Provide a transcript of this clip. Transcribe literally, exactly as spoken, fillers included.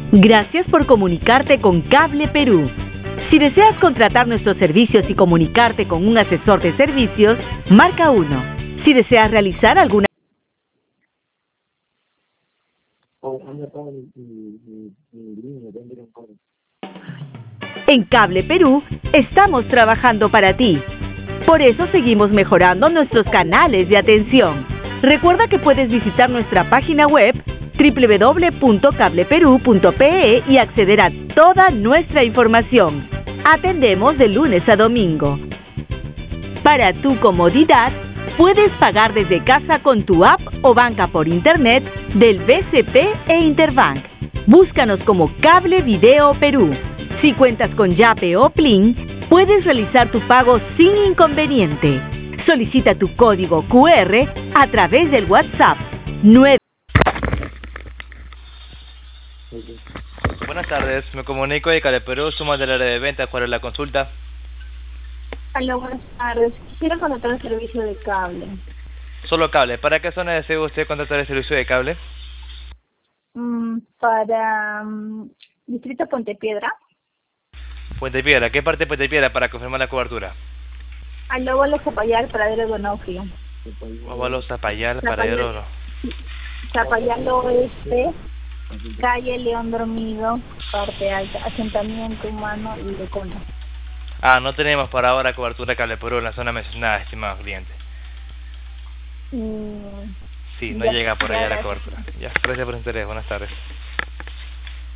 Gracias por comunicarte con Cable Perú. Si deseas contratar nuestros servicios y comunicarte con un asesor de servicios, marca uno. Si deseas realizar alguna... En Cable Perú estamos trabajando para ti. Por eso seguimos mejorando nuestros canales de atención. Recuerda que puedes visitar nuestra página web doble u doble u doble u punto cable perú punto pe e y acceder a toda nuestra información. Atendemos de lunes a domingo. Para tu comodidad, puedes pagar desde casa con tu app o banca por internet del B C P e Interbank. Búscanos como Cable Video Perú. Si cuentas con Yape o Plin, puedes realizar tu pago sin inconveniente. Solicita tu código cu erre a través del WhatsApp nueve. Buenas tardes, me comunico de Cable Perú, somos del área de ventas. ¿Cuál es la consulta? Hola, buenas tardes. Quisiera contratar el servicio de cable. Solo cable. ¿Para qué zona desea usted contratar el servicio de cable? Mm, para um, Distrito Puente Piedra. Puente Piedra. ¿Qué parte de Puente Piedra para confirmar la cobertura? Al Óvalo Zapallar, Paradero de Donofrio. Óvalo Zapallar, Paradero Oro. Zapallar Oeste, calle León Dormido, parte alta, asentamiento humano y de Cono. Ah, no tenemos para ahora cobertura Cable Perú en la zona mencionada, estimado cliente. Mm, Sí, no ya, llega por ya, allá la gracias. cobertura. Ya, gracias por su interés. Buenas tardes.